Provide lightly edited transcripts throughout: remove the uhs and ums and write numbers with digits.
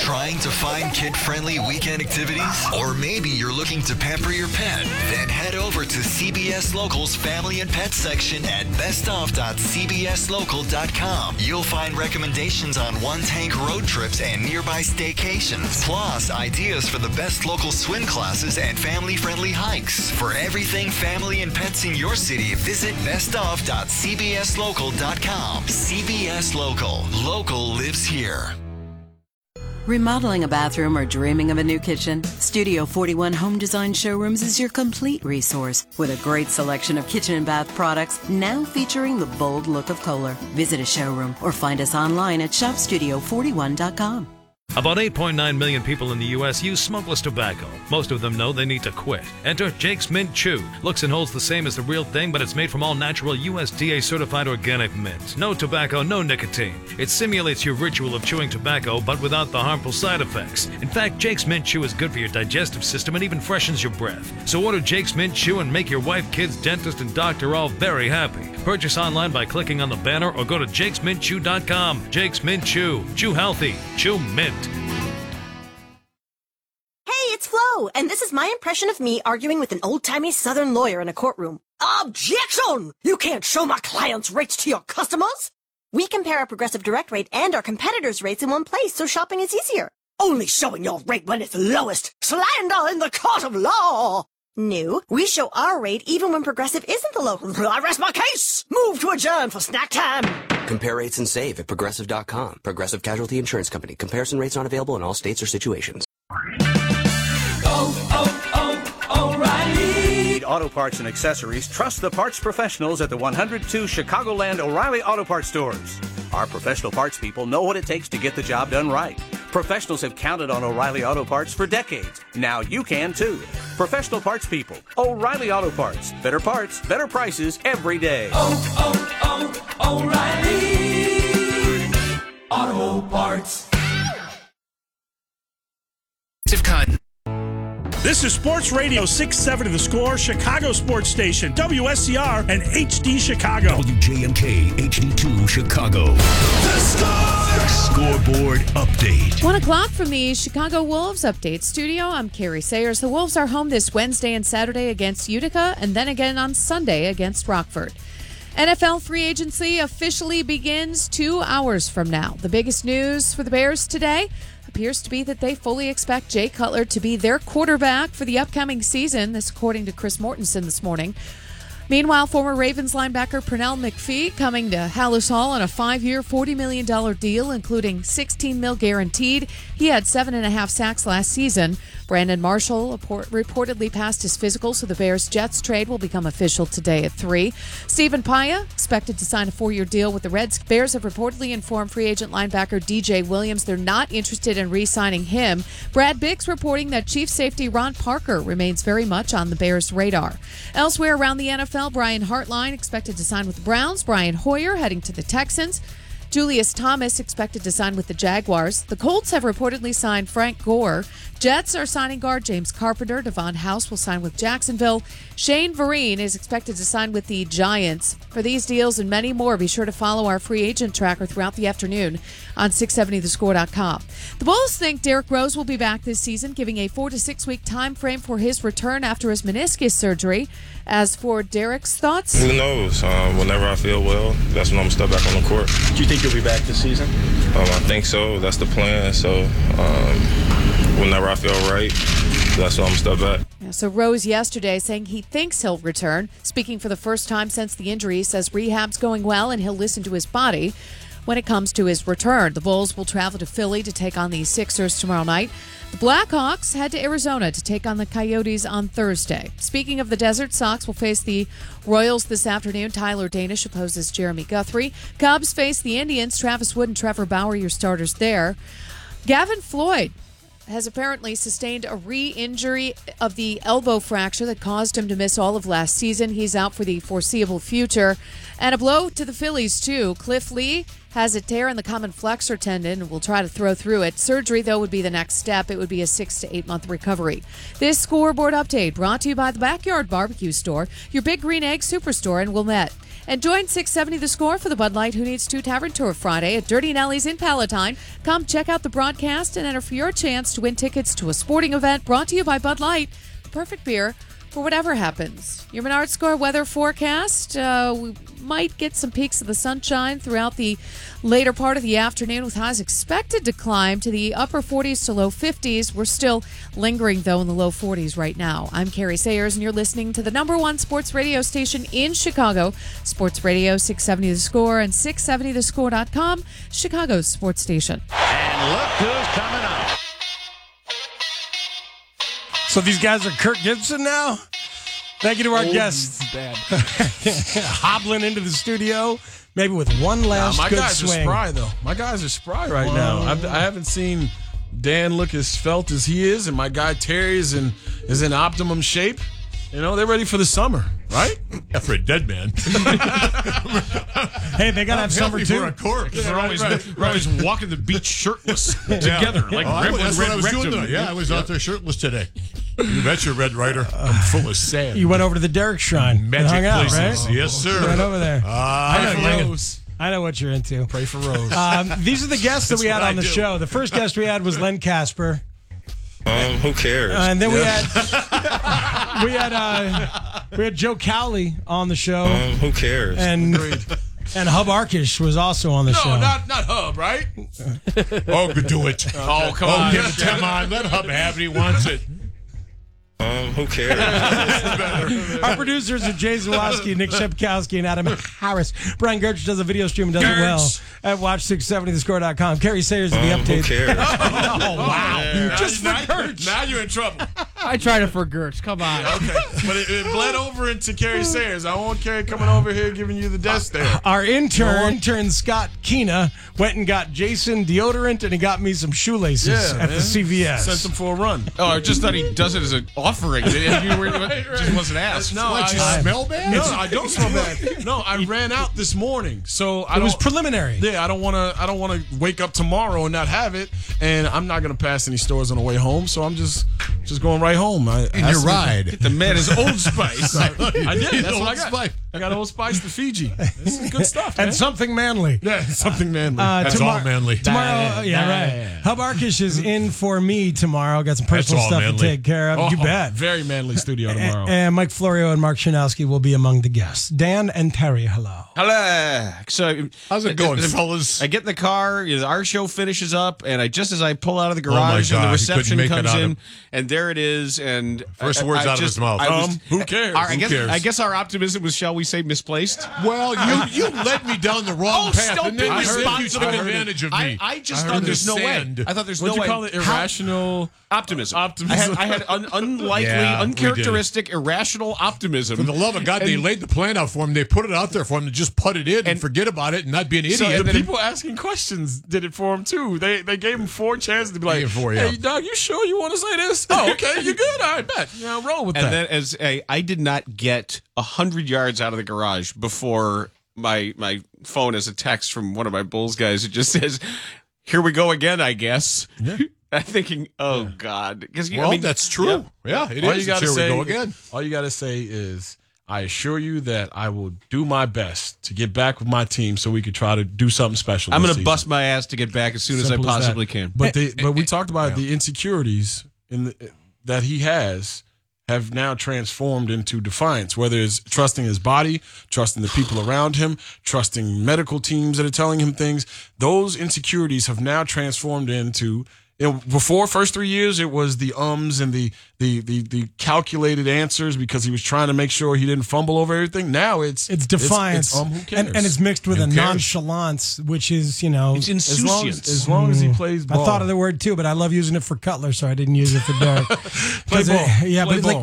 Trying to find kid-friendly weekend activities? Or maybe you're looking to pamper your pet? Then head over to CBS Local's Family and Pet section at bestof.cbslocal.com. You'll find recommendations on one-tank road trips and nearby staycations, plus ideas for the best local swim classes and family-friendly hikes. For everything family and pets in your city, visit bestof.cbslocal.com. CBS Local. Local lives here. Remodeling a bathroom or dreaming of a new kitchen? Studio 41 Home Design Showrooms is your complete resource with a great selection of kitchen and bath products now featuring the bold look of Kohler. Visit a showroom or find us online at shopstudio41.com. About 8.9 million people in the U.S. use smokeless tobacco. Most of them know they need to quit. Enter Jake's Mint Chew. Looks and holds the same as the real thing, but it's made from all natural USDA-certified organic mint. No tobacco, no nicotine. It simulates your ritual of chewing tobacco, but without the harmful side effects. In fact, Jake's Mint Chew is good for your digestive system and even freshens your breath. So order Jake's Mint Chew and make your wife, kids, dentist, and doctor all very happy. Purchase online by clicking on the banner or go to jakesmintchew.com. Jake's Mint Chew. Chew healthy. Chew mint. Hey, it's Flo, and this is my impression of me arguing with an old-timey Southern lawyer in a courtroom. Objection! You can't show my client's rates to your customers! We compare our Progressive Direct rate and our competitors' rates in one place, so shopping is easier. Only showing your rate when it's lowest. Slander in the court of law! No, we show our rate even when Progressive isn't the lowest. I rest my case! Move to adjourn for snack time! Compare rates and save at Progressive.com. Progressive Casualty Insurance Company. Comparison rates not available in all states or situations. O'Reilly! Need auto parts and accessories? Trust the parts professionals at the 102 Chicagoland O'Reilly Auto Parts stores. Our professional parts people know what it takes to get the job done right. Professionals have counted on O'Reilly Auto Parts for decades. Now you can too. Professional parts people. O'Reilly Auto Parts. Better parts, better prices every day. O'Reilly Auto Parts. This is Sports Radio 670 The Score, Chicago Sports Station, WSCR and HD Chicago. WJMK HD2 Chicago. The Score! Scoreboard update. 1 o'clock from the Chicago Wolves Update Studio. I'm Carrie Sayers. The Wolves are home this Wednesday and Saturday against Utica and then again on Sunday against Rockford. NFL free agency officially begins 2 hours from now. The biggest news for the Bears today appears to be that they fully expect Jay Cutler to be their quarterback for the upcoming season. This according to Chris Mortensen this morning. Meanwhile, former Ravens linebacker Pernell McPhee coming to Hallis Hall on a 5-year, $40 million deal, including $16 million guaranteed. He had 7.5 sacks last season. Brandon Marshall reportedly passed his physical, so the Bears-Jets trade will become official today at 3. Stephen Paia expected to sign a 4-year deal with the Reds. Bears have reportedly informed free agent linebacker DJ Williams they're not interested in re-signing him. Brad Biggs reporting that Chief safety Ron Parker remains very much on the Bears' radar. Elsewhere around the NFL, Brian Hartline expected to sign with the Browns. Brian Hoyer heading to the Texans. Julius Thomas expected to sign with the Jaguars. The Colts have reportedly signed Frank Gore. Jets are signing guard James Carpenter. Devon House will sign with Jacksonville. Shane Vereen is expected to sign with the Giants. For these deals and many more, be sure to follow our free agent tracker throughout the afternoon on 670thescore.com. The Bulls think Derrick Rose will be back this season, giving a 4 to 6 week time frame for his return after his meniscus surgery. As for Derrick's thoughts? Who knows? Whenever I feel well, that's when I'm going to step back on the court. Do you think you'll be back this season? I think so. That's the plan. So whenever I feel right, that's when I'm going to step back. Yeah, so Rose yesterday saying he thinks he'll return. Speaking for the first time since the injury, he says rehab's going well and he'll listen to his body when it comes to his return. The Bulls will travel to Philly to take on the Sixers tomorrow night. The Blackhawks head to Arizona to take on the Coyotes on Thursday. Speaking of the Desert, Sox will face the Royals this afternoon. Tyler Danish opposes Jeremy Guthrie. Cubs face the Indians. Travis Wood and Trevor Bauer, your starters there. Gavin Floyd has apparently sustained a re-injury of the elbow fracture that caused him to miss all of last season. He's out for the foreseeable future. And a blow to the Phillies, too. Cliff Lee has a tear in the common flexor tendon and will try to throw through it. Surgery, though, would be the next step. It would be a 6 to 8 month recovery. This scoreboard update brought to you by the Backyard Barbecue Store, your Big Green Egg Superstore in Wilmette. And join 670 The Score for the Bud Light Who Needs To Tavern Tour Friday at Dirty Nelly's in Palatine. Come check out the broadcast and enter for your chance to win tickets to a sporting event brought to you by Bud Light. Perfect beer for whatever happens. Your Menard Score weather forecast. We might get some peaks of the sunshine throughout the later part of the afternoon, with highs expected to climb to the upper 40s to low 50s. We're still lingering, though, in the low 40s right now. I'm Carrie Sayers, and you're listening to the #1 sports radio station in Chicago, Sports Radio 670 The Score and 670thescore.com, Chicago's sports station. And look who's coming up. So these guys are Kirk Gibson now? Thank you to our guests. Bad. Hobbling into the studio, maybe with one last my good guys swing. are spry, though. My guys are spry right now. I haven't seen Dan look as felt as he is, and my guy Terry is in optimum shape. You know, they're ready for the summer, right? Yeah, for a dead man. Hey, they got to have summer, too. For a corpse. Yeah, they're always walking the beach shirtless together. Like that's what I was doing, though. Yeah, I was out there shirtless today. You betcha, Red Rider. I'm full of sand. You went over to the Derrick Shrine. Magic hung out, places. Right? Yes, sir. Right over there. I know what you're into. Pray for Rose. These are the guests that we had on the show. The first guest we had was Len Casper. Who cares? And then we had Joe Cowley on the show. Who cares? And Hub Arkish was also on the show. No, not Hub, right? Oh, do it. Oh, come on. Come on. Let Hub have it. He wants it. Who cares? Our producers are Jay Zawoski, Nick Shepkowski, and Adam Harris. Brian Gertz does a video stream and does it well at watch670thescore.com. Carrie Sayers at the update. Who cares? Oh, wow. Just for Gertz. Now you're in trouble. I tried it for Gertz. Come on. Okay. But it bled over into Carrie Sayers. I won't Carrie coming over here giving you the death stare. Our intern Scott Keena went and got Jason deodorant, and he got me some shoelaces at the CVS. Sent him for a run. Oh, I just thought he does it as an offering. Just wasn't asked. No, What, you smell bad? No, I don't smell bad. No, I ran out this morning, so It was preliminary. Yeah, I don't want to wake up tomorrow and not have it, and I'm not going to pass any stores on the way home, so I'm just going right home. In your ride. The man is Old Spice. I did. That's what I got. Spice. I got Old Spice to Fiji. This is good stuff, man. And something manly. Yeah, something manly. That's all manly. Tomorrow, right. Hub Arkish is in for me tomorrow. Got some personal stuff to take care of. You bet. Very manly studio tomorrow. And Mike Florio and Mark Shanowski will be among the guests. Dan and Terry, hello. Hello. So, how's it going, fellas? I get in the car, our show finishes up, and just as I pull out of the garage, and the reception comes in, and there it is, and first words out of his mouth. Who cares? I guess our optimism was, shall we say, misplaced. Well, you led me down the wrong path, and then you took advantage of me. I just thought there's no way. I thought there's no way. What'd you call it? Irrational optimism. Optimism. I had unlikely, uncharacteristic, irrational optimism. For the love of God, they laid the plan out for him. They put it out there for him to just put it in and forget about it and not be an idiot. So the people asking questions did it for him too. They gave him 4 chances to be like, "Hey, dog, you sure you want to say this? Oh, okay, you good? I bet. Yeah, roll with that." And then I did not get 100 yards out of the garage before my phone has a text from one of my Bulls guys. It just says, "Here we go again, I guess." Yeah. I'm thinking, oh God, because that's true. Yeah, it is. Here we go again. All you got to say is, I assure you that I will do my best to get back with my team so we could try to do something special. I'm going to bust my ass to get back as soon as I possibly can. But we talked about the insecurities that he has have now transformed into defiance, whether it's trusting his body, trusting the people around him, trusting medical teams that are telling him things. Those insecurities have now transformed into, before first 3 years, it was the ums and the calculated answers because he was trying to make sure he didn't fumble over everything. Now it's defiance, who cares? And it's mixed with nonchalance, which is it's insouciance. As long as he plays ball. I thought of the word too, but I love using it for Cutler, so I didn't use it for Derek. Play ball.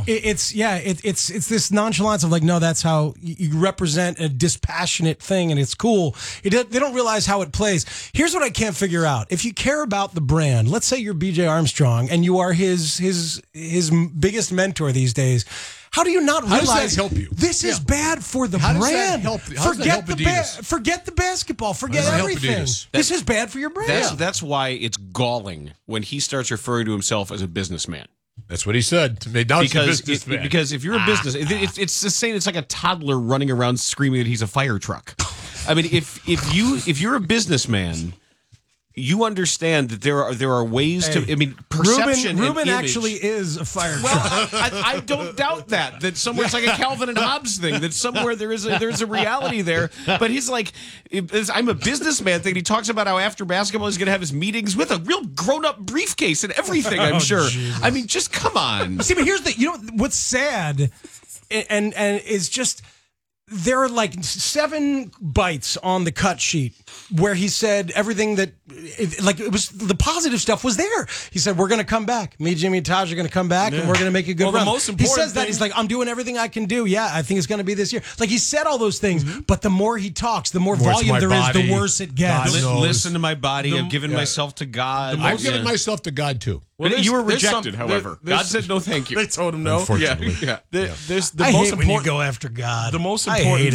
It's this nonchalance of like, no, that's how you represent a dispassionate thing, and it's cool. They don't realize how it plays. Here's what I can't figure out: if you care about the brand, let's say you're B.J. Armstrong and you are his biggest mentor these days. How do you not realize how does that help you? This is bad for the how brand? How does that help Adidas? Forget the basketball. Forget everything. This is bad for your brand. That's why it's galling when he starts referring to himself as a businessman. That's what he said. Now he's a businessman. Because if you're a business, it's the same. It's like a toddler running around screaming that he's a fire truck. I mean, if you're a businessman, you understand that there are ways to. I mean, perception. Ruben actually is a fire truck. Well, I don't doubt that somewhere it's like a Calvin and Hobbes thing. That somewhere there's a reality there. But he's like, I'm a businessman thing. He talks about how after basketball he's going to have his meetings with a real grown up briefcase and everything. I'm sure. Jesus. I mean, just come on. See, but here's what's sad, and is just. There are like 7 bites on the cut sheet where he said everything that, it was the positive stuff was there. He said, we're going to come back. Me, Jimmy, and Taj are going to come back, and we're going to make a good run. The most important he says that. He's like, I'm doing everything I can do. Yeah, I think it's going to be this year. Like, he said all those things, but the more he talks, the more volume there is, the worse it gets. Listen to my body. I've given myself to God. I've given myself to God, too. Well, you were rejected, however. God said no thank you. They told him no. Unfortunately. Yeah. The I most hate when you go after God. The most important